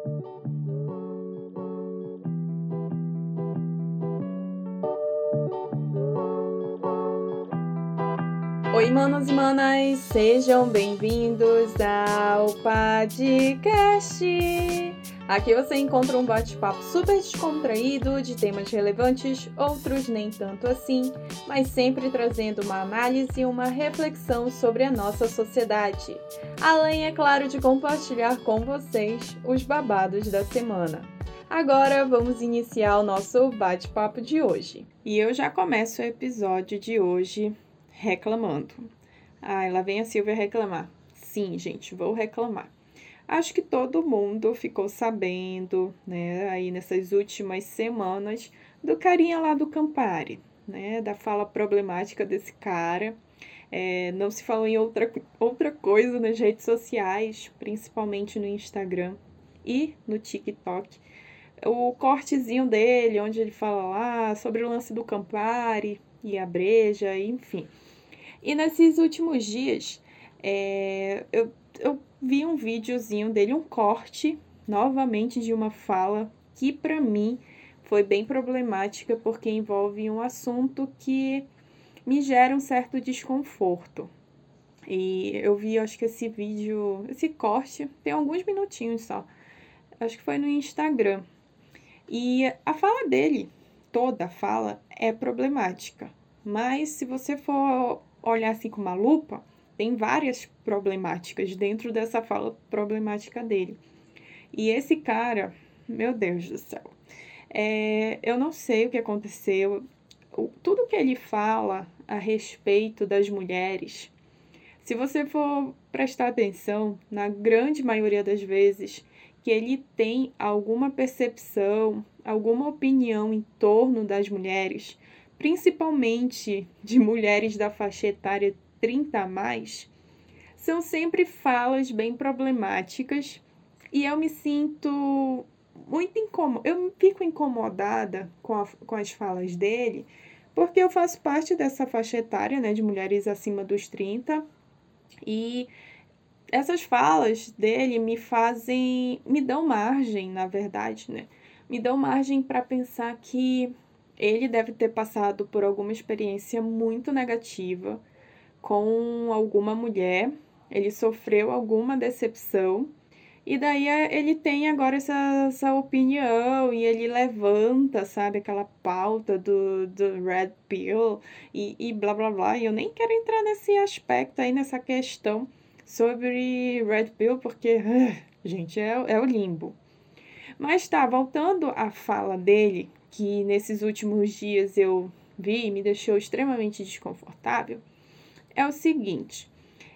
Oi, manos e manas, sejam bem-vindos ao podcast. Aqui você encontra um bate-papo super descontraído de temas relevantes, outros nem tanto assim, mas sempre trazendo uma análise e uma reflexão sobre a nossa sociedade. Além, é claro, de compartilhar com vocês os babados da semana. Agora vamos iniciar o nosso bate-papo de hoje. E eu já começo o episódio de hoje reclamando. Ai, lá vem a Silvia reclamar. Sim, gente, vou reclamar. Acho que todo mundo ficou sabendo, né, aí nessas últimas semanas, do carinha lá do Campari, né, da fala problemática desse cara. Não se falou em outra coisa nas redes sociais, principalmente no Instagram e no TikTok. O cortezinho dele, onde ele fala lá sobre o lance do Campari e a breja, enfim. E nesses últimos dias, eu vi um videozinho dele, um corte, novamente, de uma fala que, para mim, foi bem problemática, porque envolve um assunto que me gera um certo desconforto. E eu vi, acho que esse corte, tem alguns minutinhos só. Acho que foi no Instagram. E a fala dele, toda a fala, é problemática. Mas se você for olhar assim com uma lupa, tem várias problemáticas dentro dessa fala problemática dele. E esse cara, meu Deus do céu, eu não sei o que aconteceu. Tudo que ele fala a respeito das mulheres, se você for prestar atenção, na grande maioria das vezes, que ele tem alguma percepção, alguma opinião em torno das mulheres, principalmente de mulheres da faixa etária 30 a mais, são sempre falas bem problemáticas e eu me sinto muito incômoda. Eu fico incomodada com as falas dele, porque eu faço parte dessa faixa etária, né, de mulheres acima dos 30, e essas falas dele me dão margem, na verdade, né? Me dão margem para pensar que ele deve ter passado por alguma experiência muito negativa com alguma mulher, ele sofreu alguma decepção, e daí ele tem agora essa opinião, e ele levanta, sabe, aquela pauta do Red Pill, e blá blá blá, e eu nem quero entrar nesse aspecto aí, nessa questão sobre Red Pill, porque, gente, é o limbo. Mas tá, voltando à fala dele, que nesses últimos dias eu vi e me deixou extremamente desconfortável, é o seguinte: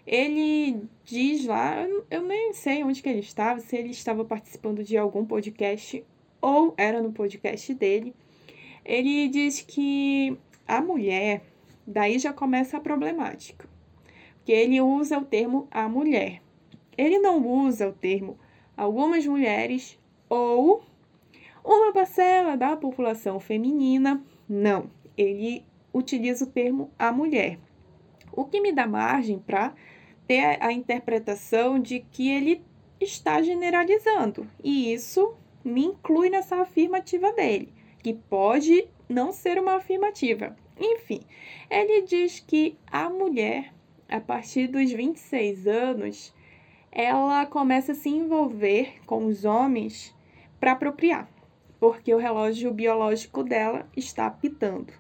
ele diz lá, eu nem sei onde que ele estava, se ele estava participando de algum podcast ou era no podcast dele. Ele diz que a mulher, daí já começa a problemática, porque ele usa o termo a mulher. Ele não usa o termo algumas mulheres ou uma parcela da população feminina. Não, ele utiliza o termo a mulher. O que me dá margem para ter a interpretação de que ele está generalizando. E isso me inclui nessa afirmativa dele, que pode não ser uma afirmativa. Enfim, ele diz que a mulher, a partir dos 26 anos, ela começa a se envolver com os homens para procriar, porque o relógio biológico dela está apitando.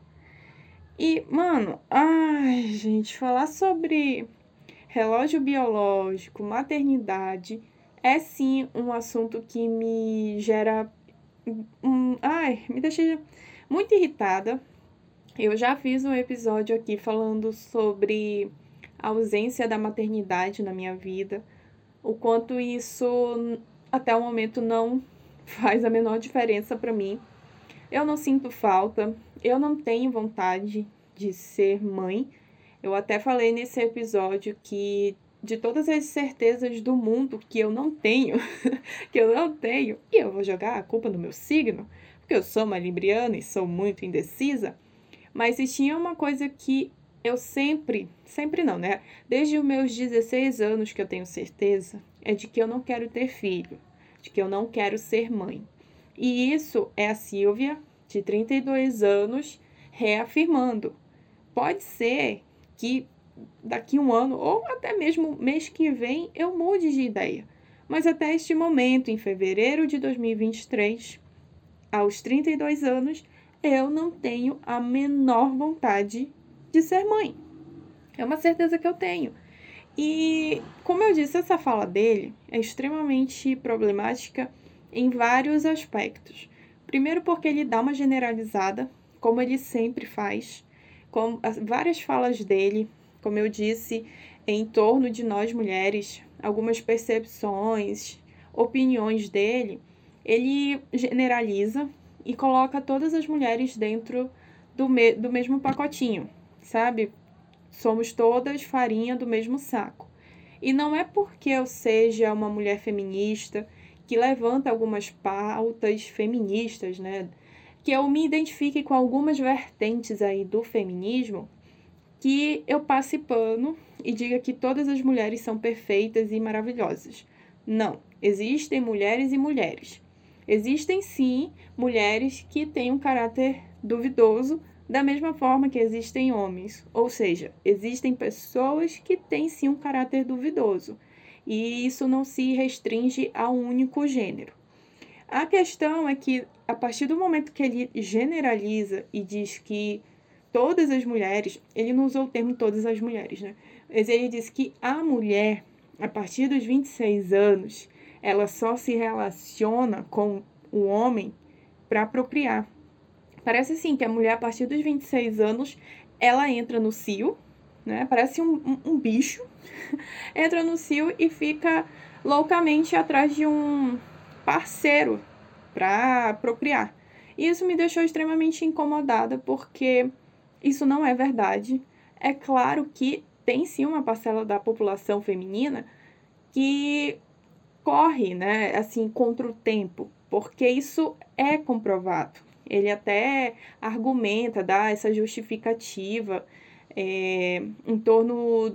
E, mano, ai, gente, falar sobre relógio biológico, maternidade, é sim um assunto que me gera, me deixa muito irritada. Eu já fiz um episódio aqui falando sobre a ausência da maternidade na minha vida, o quanto isso até o momento não faz a menor diferença para mim. Eu não sinto falta, eu não tenho vontade de ser mãe. Eu até falei nesse episódio que de todas as certezas do mundo que eu não tenho, e eu vou jogar a culpa no meu signo, porque eu sou uma libriana e sou muito indecisa, mas se tinha uma coisa que eu sempre não, né? Desde os meus 16 anos que eu tenho certeza, é de que eu não quero ter filho. de que eu não quero ser mãe. E isso é a Silvia, de 32 anos, reafirmando. Pode ser que daqui um ano, ou até mesmo mês que vem, eu mude de ideia. Mas até este momento, em fevereiro de 2023, aos 32 anos, eu não tenho a menor vontade de ser mãe. É uma certeza que eu tenho. E, como eu disse, essa fala dele é extremamente problemática em vários aspectos. Primeiro porque ele dá uma generalizada, como ele sempre faz, com várias falas dele, como eu disse, em torno de nós mulheres, algumas percepções, opiniões dele, ele generaliza e coloca todas as mulheres dentro do mesmo pacotinho, sabe? Somos todas farinha do mesmo saco. E não é porque eu seja uma mulher feminista que levanta algumas pautas feministas, né? Que eu me identifique com algumas vertentes aí do feminismo, que eu passe pano e diga que todas as mulheres são perfeitas e maravilhosas. Não, existem mulheres e mulheres. Existem sim mulheres que têm um caráter duvidoso, da mesma forma que existem homens. Ou seja, existem pessoas que têm sim um caráter duvidoso. E isso não se restringe a um único gênero. A questão é que, a partir do momento que ele generaliza e diz que todas as mulheres, ele não usou o termo todas as mulheres, né? Mas ele diz que a mulher, a partir dos 26 anos, ela só se relaciona com o homem para procriar. Parece assim que a mulher, a partir dos 26 anos, ela entra no cio, né? Parece um bicho, entra no cio e fica loucamente atrás de um parceiro para procriar. E isso me deixou extremamente incomodada, porque isso não é verdade. É claro que tem sim uma parcela da população feminina que corre, né, assim, contra o tempo, porque isso é comprovado. Ele até argumenta, dá essa justificativa em torno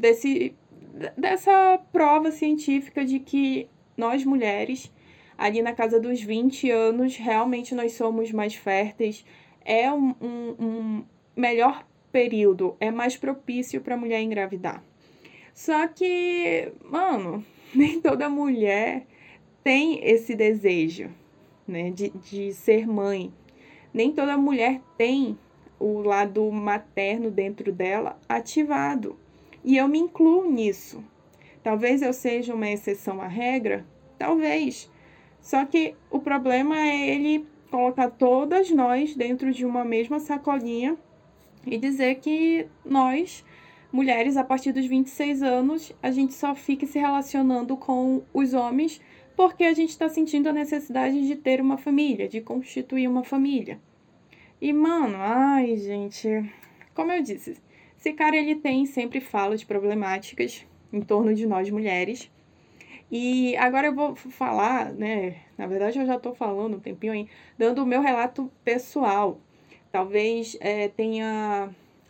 dessa prova científica de que nós mulheres, ali na casa dos 20 anos, realmente nós somos mais férteis. É um melhor período, é mais propício para a mulher engravidar. Só que, mano, nem toda mulher tem esse desejo, né, de ser mãe. Nem toda mulher tem o lado materno dentro dela ativado. E eu me incluo nisso. Talvez eu seja uma exceção à regra, talvez. Só que o problema é ele colocar todas nós dentro de uma mesma sacolinha e dizer que nós, mulheres, a partir dos 26 anos, a gente só fica se relacionando com os homens porque a gente está sentindo a necessidade de ter uma família, de constituir uma família. E, mano, ai, gente, como eu disse, esse cara, ele tem sempre falas problemáticas em torno de nós mulheres. E agora eu vou falar, né, na verdade eu já tô falando um tempinho aí, dando o meu relato pessoal. Talvez tenha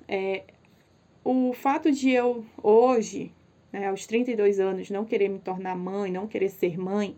o fato de eu hoje, né, aos 32 anos, não querer me tornar mãe, não querer ser mãe,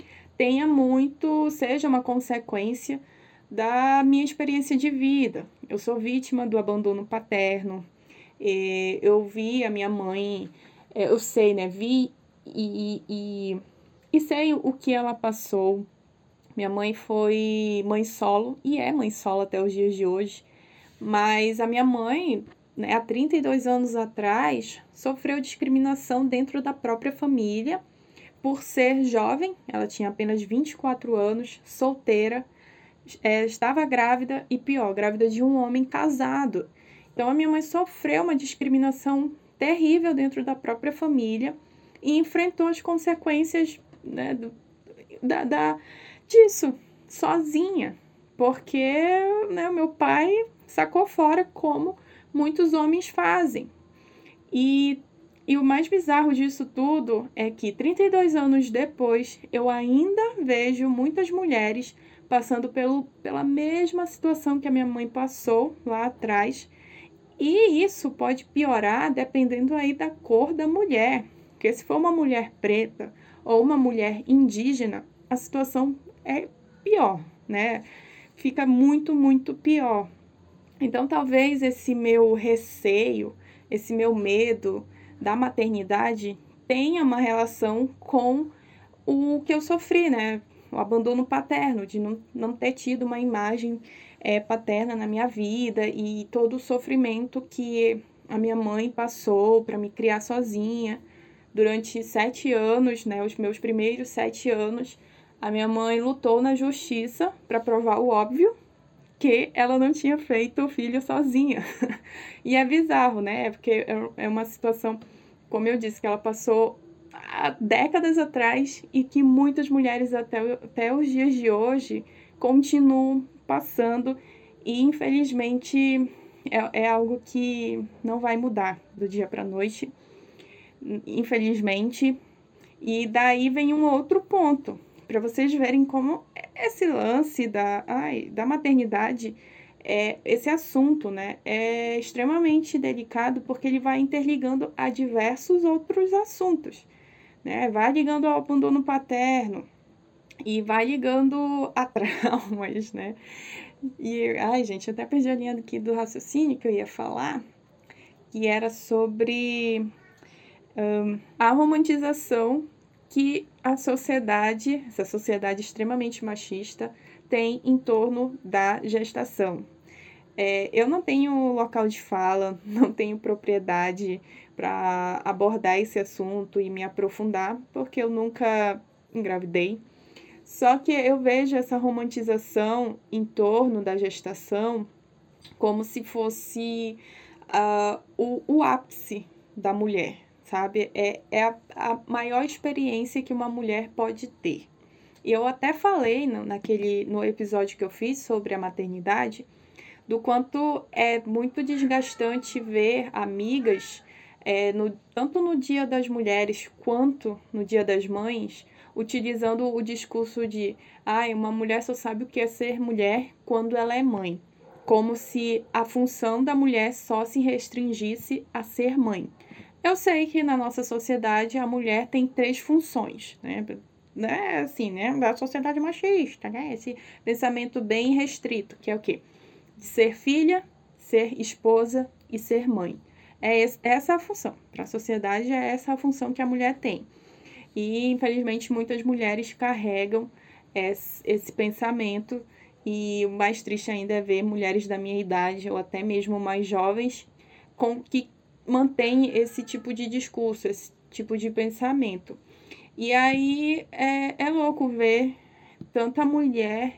seja uma consequência da minha experiência de vida. Eu sou vítima do abandono paterno. Eu vi a minha mãe, eu sei, né? Vi e sei o que ela passou. Minha mãe foi mãe solo e é mãe solo até os dias de hoje. Mas a minha mãe, né, há 32 anos atrás, sofreu discriminação dentro da própria família por ser jovem. Ela tinha apenas 24 anos, solteira, estava grávida e pior, grávida de um homem casado. Então a minha mãe sofreu uma discriminação terrível dentro da própria família e enfrentou as consequências, né, disso sozinha, porque, né, o meu pai sacou fora, como muitos homens fazem. E o mais bizarro disso tudo é que 32 anos depois eu ainda vejo muitas mulheres passando pela mesma situação que a minha mãe passou lá atrás. E isso pode piorar dependendo aí da cor da mulher. Porque se for uma mulher preta ou uma mulher indígena, a situação é pior, né? Fica muito, muito pior. Então, talvez esse meu receio, esse meu medo da maternidade tenha uma relação com o que eu sofri, né? O abandono paterno, de não ter tido uma imagem paterna na minha vida e todo o sofrimento que a minha mãe passou para me criar sozinha durante 7 anos, né? Os meus primeiros 7 anos, a minha mãe lutou na justiça para provar o óbvio, que ela não tinha feito o filho sozinha. E é bizarro, né? Porque é uma situação, como eu disse, que ela passou há décadas atrás e que muitas mulheres até os dias de hoje continuam passando e, infelizmente, é algo que não vai mudar do dia para a noite, infelizmente. E daí vem um outro ponto, para vocês verem como esse lance da maternidade, esse assunto, né, é extremamente delicado, porque ele vai interligando a diversos outros assuntos, né? Vai ligando ao abandono paterno e vai ligando a traumas, né? E, ai, gente, eu até perdi a linha aqui do raciocínio que eu ia falar, que era sobre a romantização que essa sociedade extremamente machista, tem em torno da gestação. Eu não tenho local de fala, não tenho propriedade para abordar esse assunto e me aprofundar, porque eu nunca engravidei. Só que eu vejo essa romantização em torno da gestação como se fosse o ápice da mulher, sabe? É a maior experiência que uma mulher pode ter. E eu até falei no episódio que eu fiz sobre a maternidade, do quanto é muito desgastante ver amigas, tanto no Dia das Mulheres quanto no Dia das Mães, utilizando o discurso de uma mulher só sabe o que é ser mulher quando ela é mãe. Como se a função da mulher só se restringisse a ser mãe. Eu sei que na nossa sociedade a mulher tem 3 funções, né? Assim, né? Da sociedade machista, né? Esse pensamento bem restrito, que é o quê? Ser filha, ser esposa e ser mãe. Essa a função. Para a sociedade é essa a função que a mulher tem. E, infelizmente, muitas mulheres carregam esse pensamento. E o mais triste ainda é ver mulheres da minha idade ou até mesmo mais jovens que mantêm esse tipo de discurso, esse tipo de pensamento. E aí é louco ver tanta mulher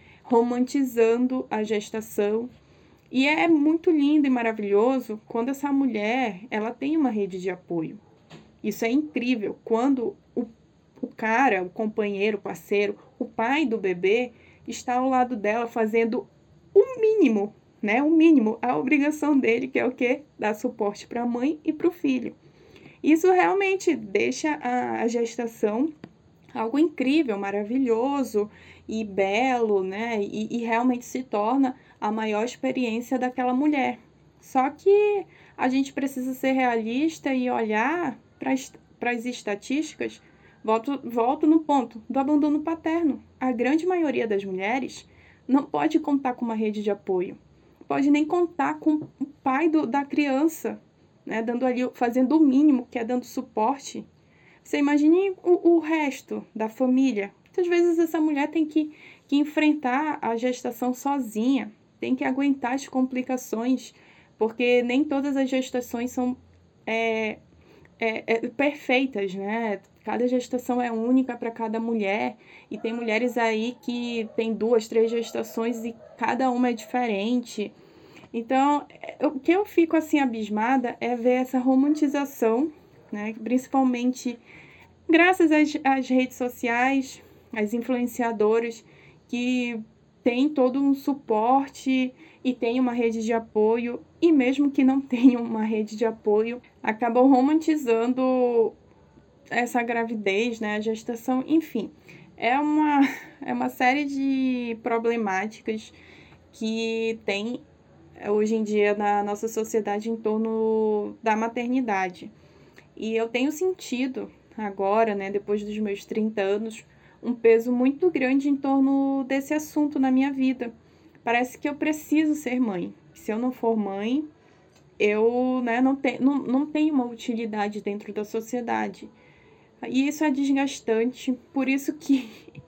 romantizando a gestação. E é muito lindo e maravilhoso quando essa mulher ela tem uma rede de apoio. Isso é incrível. Quando o cara, o companheiro, o parceiro, o pai do bebê está ao lado dela fazendo o mínimo, né? O mínimo, a obrigação dele, que é o quê? Dar suporte para a mãe e para o filho. Isso realmente deixa a gestação algo incrível, maravilhoso e belo, né? E realmente se torna a maior experiência daquela mulher. Só que a gente precisa ser realista e olhar para as estatísticas. Volto no ponto do abandono paterno. A grande maioria das mulheres não pode contar com uma rede de apoio. Pode nem contar com o pai da criança, né? Fazendo o mínimo, que é dando suporte. Você imagine o resto da família. Muitas vezes essa mulher tem que enfrentar a gestação sozinha, tem que aguentar as complicações, porque nem todas as gestações são perfeitas, né? Cada gestação é única para cada mulher, e tem mulheres aí que têm 2, 3 gestações e cada uma é diferente. Então, o que eu fico assim abismada é ver essa romantização, né? Principalmente graças às redes sociais, às influenciadoras que têm todo um suporte e têm uma rede de apoio, e mesmo que não tenham uma rede de apoio, acabam romantizando essa gravidez, né? A gestação, enfim. É uma série de problemáticas que tem hoje em dia na nossa sociedade em torno da maternidade. E eu tenho sentido agora, né, depois dos meus 30 anos, um peso muito grande em torno desse assunto na minha vida. Parece que eu preciso ser mãe. Se eu não for mãe, eu, né, não tenho uma utilidade dentro da sociedade. E isso é desgastante, por isso que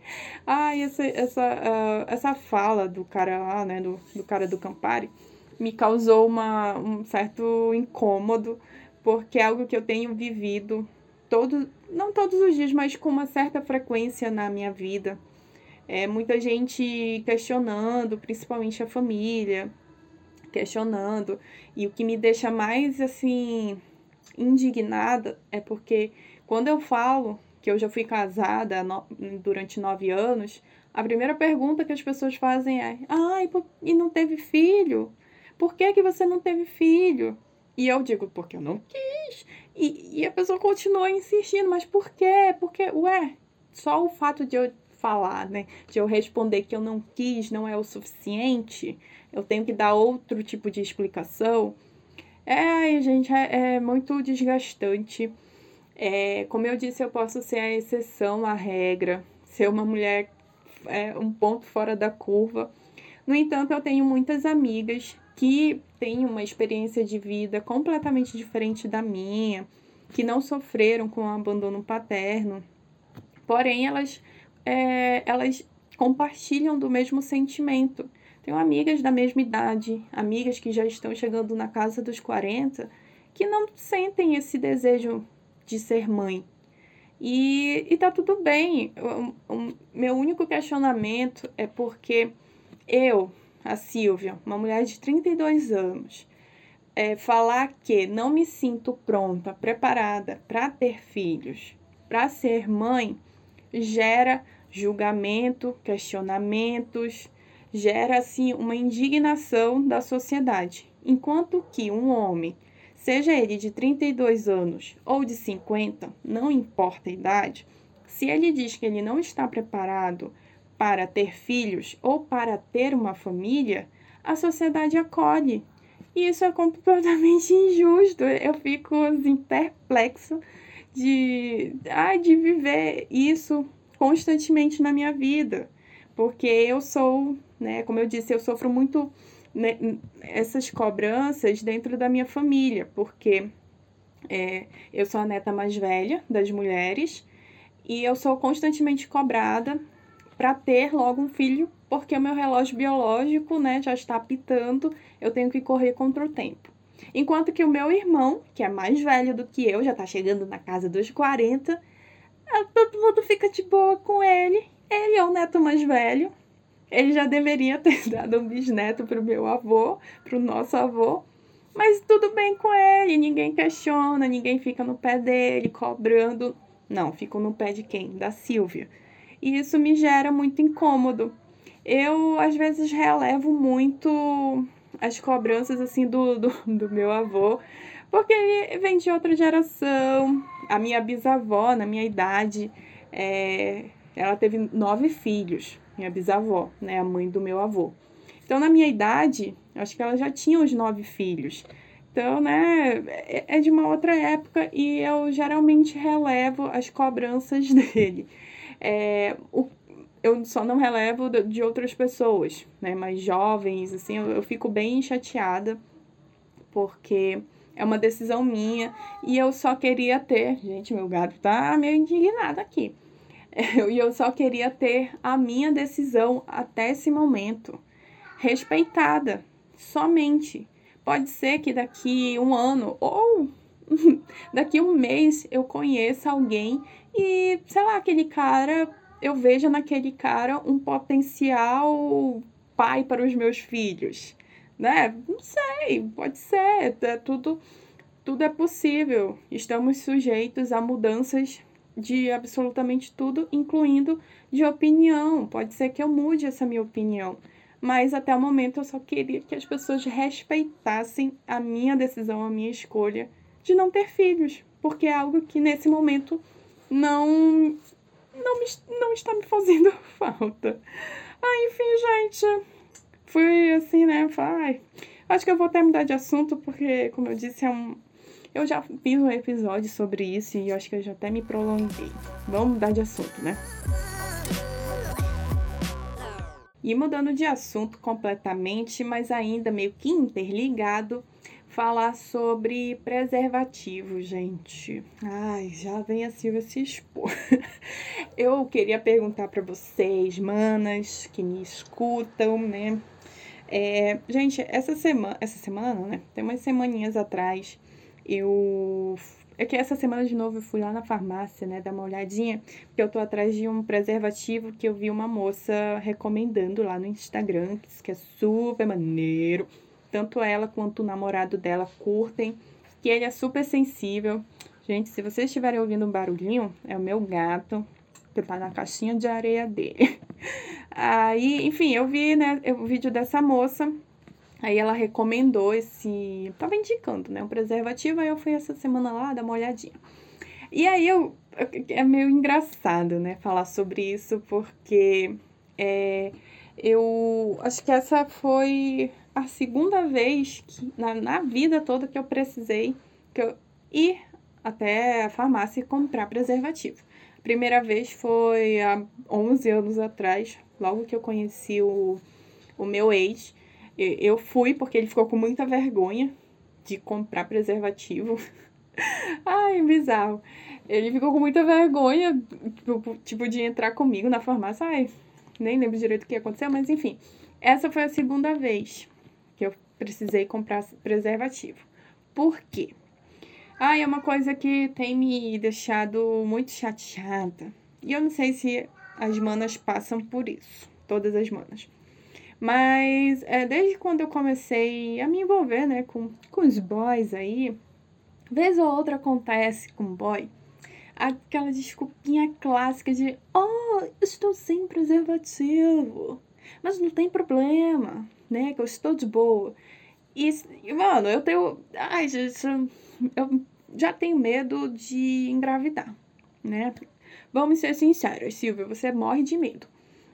essa fala do cara lá, né, do cara do Campari, me causou um certo incômodo, porque é algo que eu tenho vivido não todos os dias, mas com uma certa frequência na minha vida. Muita gente questionando, principalmente a família, questionando, e o que me deixa mais, assim, indignada é porque quando eu falo que eu já fui casada durante 9 anos, a primeira pergunta que as pessoas fazem é: e não teve filho? Por que que você não teve filho? E eu digo: porque eu não quis. E a pessoa continua insistindo: mas por quê? Porque, só o fato de eu falar, né, de eu responder que eu não quis não é o suficiente, eu tenho que dar outro tipo de explicação. Gente, é muito desgastante. Como eu disse, eu posso ser a exceção à regra, ser uma mulher um ponto fora da curva. No entanto, eu tenho muitas amigas que têm uma experiência de vida completamente diferente da minha, que não sofreram com o abandono paterno, porém elas compartilham do mesmo sentimento. Tenho amigas da mesma idade, amigas que já estão chegando na casa dos 40, que não sentem esse desejo de ser mãe. E tá tudo bem. O meu único questionamento é porque eu, a Silvia, uma mulher de 32 anos, falar que não me sinto pronta, preparada para ter filhos, para ser mãe, gera julgamento, questionamentos, gera, assim, uma indignação da sociedade. Enquanto que um homem, seja ele de 32 anos ou de 50, não importa a idade, se ele diz que ele não está preparado para ter filhos ou para ter uma família, a sociedade acolhe. E isso é completamente injusto. Eu fico, assim, perplexo de viver isso constantemente na minha vida, porque eu sou, né, como eu disse, eu sofro muito, né, essas cobranças dentro da minha família, porque eu sou a neta mais velha das mulheres e eu sou constantemente cobrada para ter logo um filho, porque o meu relógio biológico, né, já está apitando, eu tenho que correr contra o tempo. Enquanto que o meu irmão, que é mais velho do que eu, já está chegando na casa dos 40, todo mundo fica de boa com ele. Ele é o neto mais velho. Ele já deveria ter dado um bisneto pro meu avô, pro nosso avô. Mas tudo bem com ele, ninguém questiona, ninguém fica no pé dele, cobrando. Não, fico no pé de quem? Da Silvia. E isso me gera muito incômodo. Eu, às vezes, relevo muito as cobranças, assim, do meu avô, porque ele vem de outra geração. A minha bisavó, na minha idade, ela teve 9 filhos, minha bisavó, né, a mãe do meu avô. Então, na minha idade, acho que ela já tinha os 9 filhos. Então, né, é de uma outra época e eu geralmente relevo as cobranças dele. Eu só não relevo de outras pessoas, né, mais jovens, assim, eu fico bem chateada, porque é uma decisão minha e eu só queria ter... Gente, meu gato tá meio indignado aqui. E eu só queria ter a minha decisão até esse momento respeitada, somente. Pode ser que daqui um ano ou daqui um mês eu conheça alguém e, sei lá, aquele cara, eu veja naquele cara um potencial pai para os meus filhos, né? Não sei, pode ser, tudo é possível. Estamos sujeitos a mudanças de absolutamente tudo, incluindo de opinião. Pode ser que eu mude essa minha opinião, mas até o momento eu só queria que as pessoas respeitassem a minha decisão, a minha escolha de não ter filhos, porque é algo que nesse momento não está me fazendo falta. Enfim, gente, fui assim, né? Acho que eu vou até mudar de assunto, porque, como eu disse, é Eu já fiz um episódio sobre isso e eu acho que eu já até me prolonguei. Vamos mudar de assunto, né? E mudando de assunto completamente, mas ainda meio que interligado, falar sobre preservativo, gente. Ai, já vem a Silvia se expor. Eu queria perguntar para vocês, manas, que me escutam, né? Gente, essa semana não, né? Tem umas semaninhas atrás, essa semana de novo eu fui lá na farmácia, né, dar uma olhadinha, porque eu tô atrás de um preservativo que eu vi uma moça recomendando lá no Instagram, que é super maneiro. Tanto ela quanto o namorado dela curtem, que ele é super sensível. Gente, se vocês estiverem ouvindo um barulhinho, é o meu gato, que tá na caixinha de areia dele. Aí, enfim, eu vi, né, o vídeo dessa moça. Aí ela recomendou tava indicando, né, um preservativo, aí eu fui essa semana lá dar uma olhadinha. E aí é meio engraçado, né, falar sobre isso, porque eu acho que essa foi a segunda vez que, na vida toda que eu precisei ir até a farmácia e comprar preservativo. A primeira vez foi há 11 anos atrás, logo que eu conheci o meu ex. Eu fui porque ele ficou com muita vergonha de comprar preservativo. Ai, bizarro. Ele ficou com muita vergonha, tipo, de entrar comigo na farmácia. Ai, nem lembro direito o que aconteceu, mas enfim. Essa foi a segunda vez que eu precisei comprar preservativo. Por quê? Ai, é uma coisa que tem me deixado muito chateada. E eu não sei se as manas passam por isso. Todas as manas. Mas desde quando eu comecei a me envolver, né, com os boys aí, vez ou outra acontece com boy, aquela desculpinha clássica de estou sem preservativo, mas não tem problema, né, que eu estou de boa. E mano, ai, gente, eu já tenho medo de engravidar, né? Vamos ser sinceros, Silvia, você morre de medo.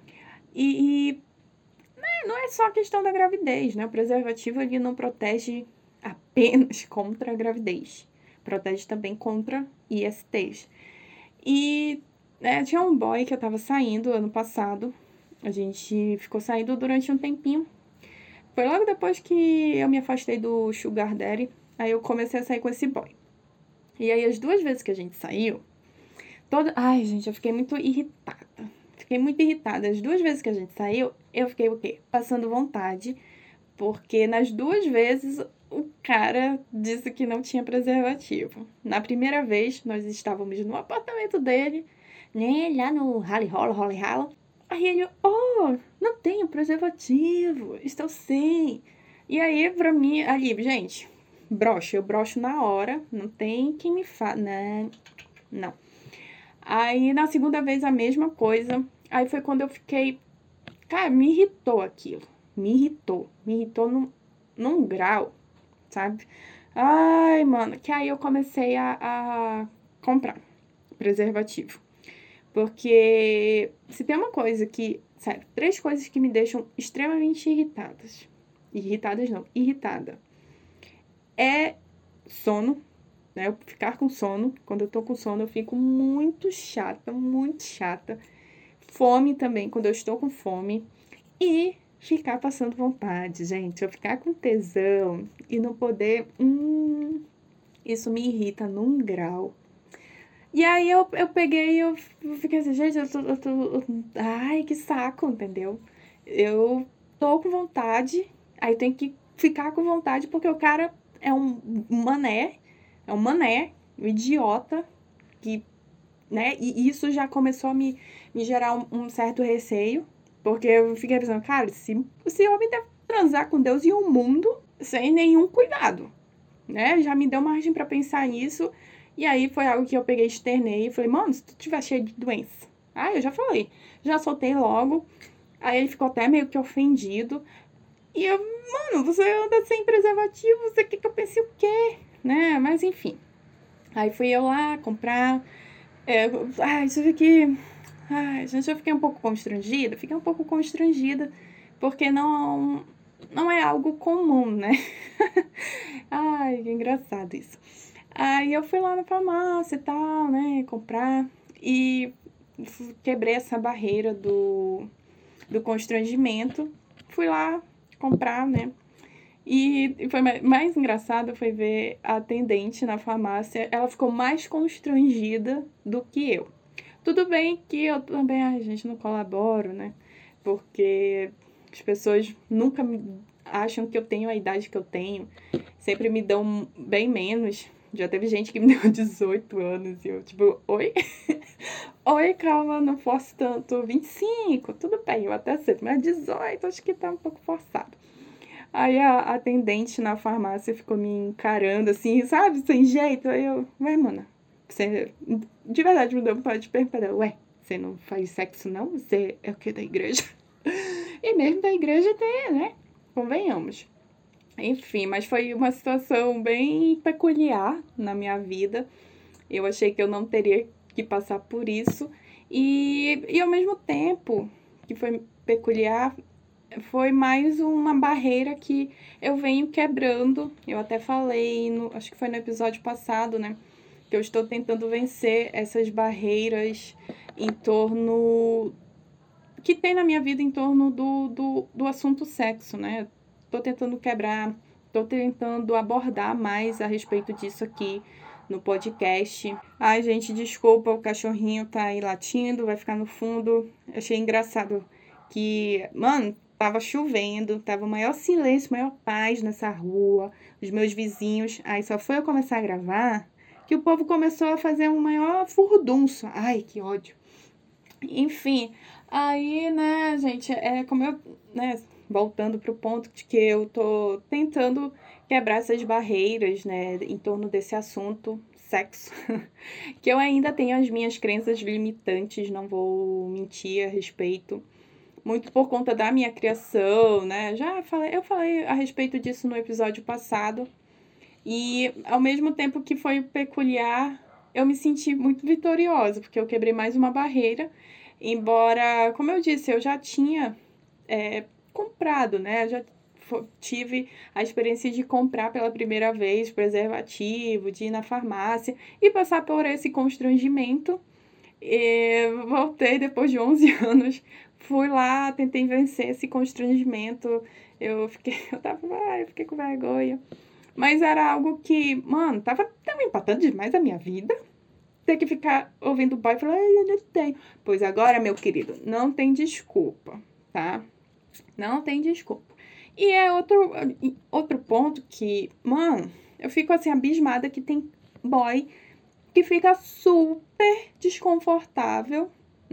Não é só a questão da gravidez, né? O preservativo ele não protege apenas contra a gravidez. Protege também contra ISTs. E tinha um boy que eu tava saindo ano passado. A gente ficou saindo durante um tempinho. Foi logo depois que eu me afastei do Sugar Daddy. Aí eu comecei a sair com esse boy. E aí as 2 vezes que a gente saiu, ai, gente, eu fiquei muito irritada. As 2 vezes que a gente saiu, eu fiquei o quê? Passando vontade, porque nas 2 vezes o cara disse que não tinha preservativo. Na primeira vez, nós estávamos no apartamento dele, né, lá no Rally Hall. Aí ele, não tenho preservativo, estou sem. E aí, pra mim, ali, gente, eu broxo na hora, não tem quem me fale, né? Não. Aí, na segunda vez, a mesma coisa. Aí foi quando eu fiquei... Cara, me irritou aquilo. Me irritou num grau, sabe? Ai, mano, que aí eu comecei a comprar preservativo. Porque se tem uma coisa que... Sério, 3 coisas que me deixam extremamente irritadas. Irritada. É sono, né? Eu ficar com sono. Quando eu tô com sono, eu fico muito chata. Fome também, quando eu estou com fome. E ficar passando vontade, gente. Eu ficar com tesão e não poder... isso me irrita num grau. E aí eu peguei e eu fiquei assim, gente, ai, que saco, entendeu? Eu tô com vontade, aí tem que ficar com vontade porque o cara é um mané, um idiota, que, né? E isso já começou a me gerar um certo receio, porque eu fiquei pensando, cara, se o homem deve transar com Deus e o mundo sem nenhum cuidado, né? Já me deu margem pra pensar nisso. E aí foi algo que eu peguei, externei e falei, mano, se tu tiver cheio de doença. Eu já falei, já soltei logo. Aí ele ficou até meio que ofendido. E eu, mano, você anda sem preservativo, você quer que eu pense o quê? Né? Mas enfim. Aí fui eu lá comprar. Isso aqui. Ai, gente, eu fiquei um pouco constrangida. Porque não é algo comum, né? Ai, que engraçado isso. Aí eu fui lá na farmácia e tal, né, comprar. E quebrei essa barreira do constrangimento. Fui lá comprar, né. E foi mais engraçado foi ver a atendente na farmácia, ela ficou mais constrangida do que eu. Tudo bem que eu também, ai, gente, não colaboro, né? Porque as pessoas nunca acham que eu tenho a idade que eu tenho, sempre me dão bem menos. Já teve gente que me deu 18 anos e eu, tipo, oi? Oi, calma, não force tanto. 25, tudo bem, eu até sei, mas 18 acho que tá um pouco forçado. Aí a atendente na farmácia ficou me encarando assim, sabe, sem jeito. Aí eu, ué, mana, você de verdade me deu vontade de perguntar, ué, você não faz sexo não? Você é o que da igreja? E mesmo da igreja tem, né? Convenhamos. Enfim, mas foi uma situação bem peculiar na minha vida. Eu achei que eu não teria que passar por isso. E ao mesmo tempo que foi peculiar, foi mais uma barreira que eu venho quebrando. Eu até falei, acho que foi no episódio passado, né? Que eu estou tentando vencer essas barreiras em torno que tem na minha vida em torno do assunto sexo, né? Tô tentando quebrar, tô tentando abordar mais a respeito disso aqui no podcast. Ai, gente, desculpa, o cachorrinho tá aí latindo, vai ficar no fundo. Achei engraçado que, mano, tava chovendo, tava o maior silêncio, maior paz nessa rua, os meus vizinhos. Aí só foi eu começar a gravar que o povo começou a fazer um maior furdunço. Ai, que ódio. Enfim, aí, né, gente, é como eu, né, voltando pro ponto de que eu tô tentando quebrar essas barreiras, né, em torno desse assunto, sexo, que eu ainda tenho as minhas crenças limitantes, não vou mentir a respeito, muito por conta da minha criação, né, eu falei a respeito disso no episódio passado, e ao mesmo tempo que foi peculiar, eu me senti muito vitoriosa, porque eu quebrei mais uma barreira, embora, como eu disse, eu já tinha comprado, né? Eu já tive a experiência de comprar pela primeira vez preservativo, de ir na farmácia e passar por esse constrangimento. E voltei depois de 11 anos, fui lá, tentei vencer esse constrangimento. Eu fiquei com vergonha. Mas era algo que, mano, tava empatando demais a minha vida. Ter que ficar ouvindo o pai e falar, ai, eu não tenho. Pois agora, meu querido, não tem desculpa, tá? Não tem desculpa. E é outro ponto que, mano, eu fico assim, abismada que tem boy que fica super desconfortável.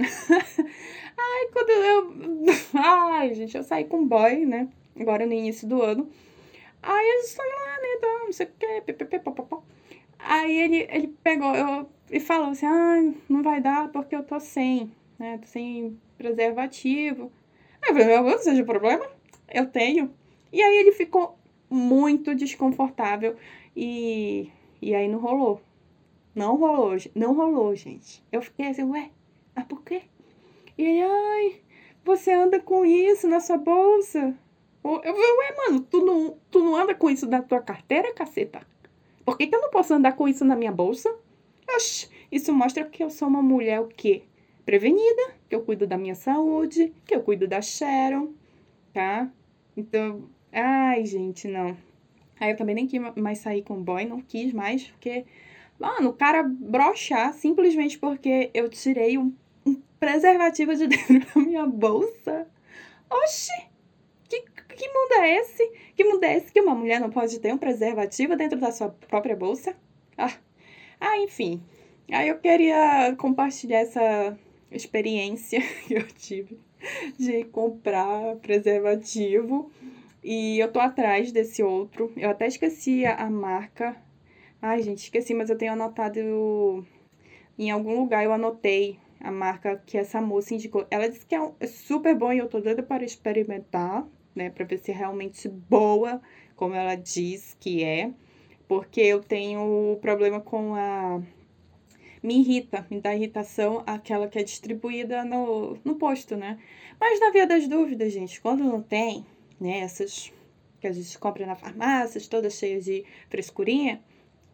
Ai, gente, eu saí com boy, né? Agora no início do ano. Aí eles foram lá, né, então, não sei o que, pipipipopopó. Aí ele pegou e falou assim, não vai dar porque eu tô sem, né, tô sem preservativo. Aí eu falei, meu Deus, seja o problema, eu tenho. E aí ele ficou muito desconfortável e aí não rolou. Não rolou, gente. Eu fiquei assim, ué, mas por quê? E ele, ai, você anda com isso na sua bolsa? Eu falei, ué, mano, tu não anda com isso na tua carteira, caceta? Por que eu não posso andar com isso na minha bolsa? Oxi, isso mostra que eu sou uma mulher o quê? Prevenida, que eu cuido da minha saúde, que eu cuido da Sharon, tá? Então, ai, gente, não. Aí eu também nem quis mais sair com o boy, não quis mais, porque, mano, o cara broxar simplesmente porque eu tirei um preservativo de dentro da minha bolsa. Oxi! Que mundo é esse? Que mundo é esse que uma mulher não pode ter um preservativo dentro da sua própria bolsa? Enfim. Aí eu queria compartilhar essa experiência que eu tive de comprar preservativo. E eu tô atrás desse outro. Eu até esqueci a marca. Ai, gente, esqueci, mas eu tenho anotado em algum lugar. Eu anotei a marca que essa moça indicou. Ela disse que é super bom e eu tô doida para experimentar, né? Pra ver se é realmente boa, como ela diz que é. Porque eu tenho problema com a... Me dá irritação aquela que é distribuída no posto, né? Mas na via das dúvidas, gente, quando não tem, né, essas que a gente compra na farmácia, todas cheias de frescurinha,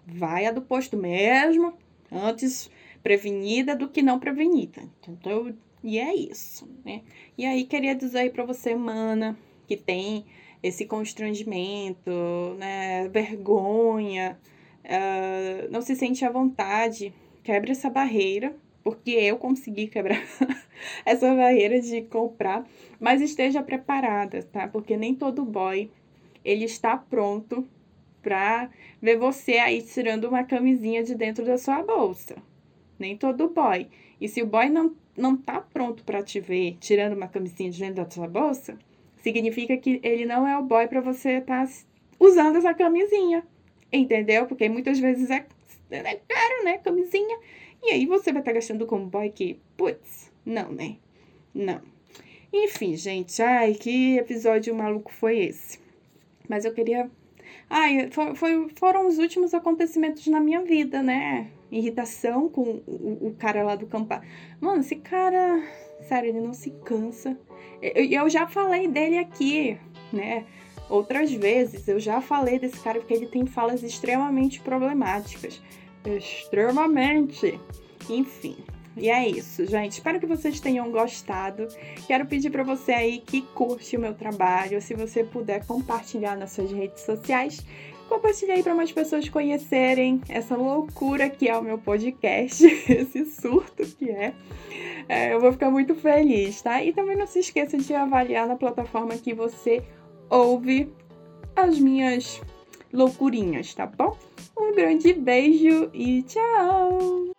vai a do posto mesmo, antes prevenida do que não prevenida. Então, e é isso, né? E aí, queria dizer aí pra você, mana, que tem esse constrangimento, né, vergonha, não se sente à vontade, quebre essa barreira, porque eu consegui quebrar essa barreira de comprar, mas esteja preparada, tá? Porque nem todo boy, ele está pronto pra ver você aí tirando uma camisinha de dentro da sua bolsa. Nem todo boy. E se o boy não tá pronto pra te ver tirando uma camisinha de dentro da sua bolsa, significa que ele não é o boy pra você estar usando essa camisinha. Entendeu? Porque muitas vezes é caro, né? Camisinha. E aí você vai estar gastando com um boy que, putz, não, né? Não. Enfim, gente. Ai, que episódio maluco foi esse? Mas eu queria... Ai, foram os últimos acontecimentos na minha vida, né? Irritação com o cara lá do campo. Mano, esse cara... Sério, ele não se cansa. Eu já falei dele aqui, né? Outras vezes eu já falei desse cara porque ele tem falas extremamente problemáticas. Extremamente. Enfim. E é isso, gente. Espero que vocês tenham gostado. Quero pedir para você aí que curte o meu trabalho, se você puder compartilhar nas suas redes sociais, compartilhe aí para mais pessoas conhecerem essa loucura que é o meu podcast, esse surto que é. Eu vou ficar muito feliz, tá? E também não se esqueça de avaliar na plataforma que você ouve as minhas loucurinhas, tá bom? Um grande beijo e tchau!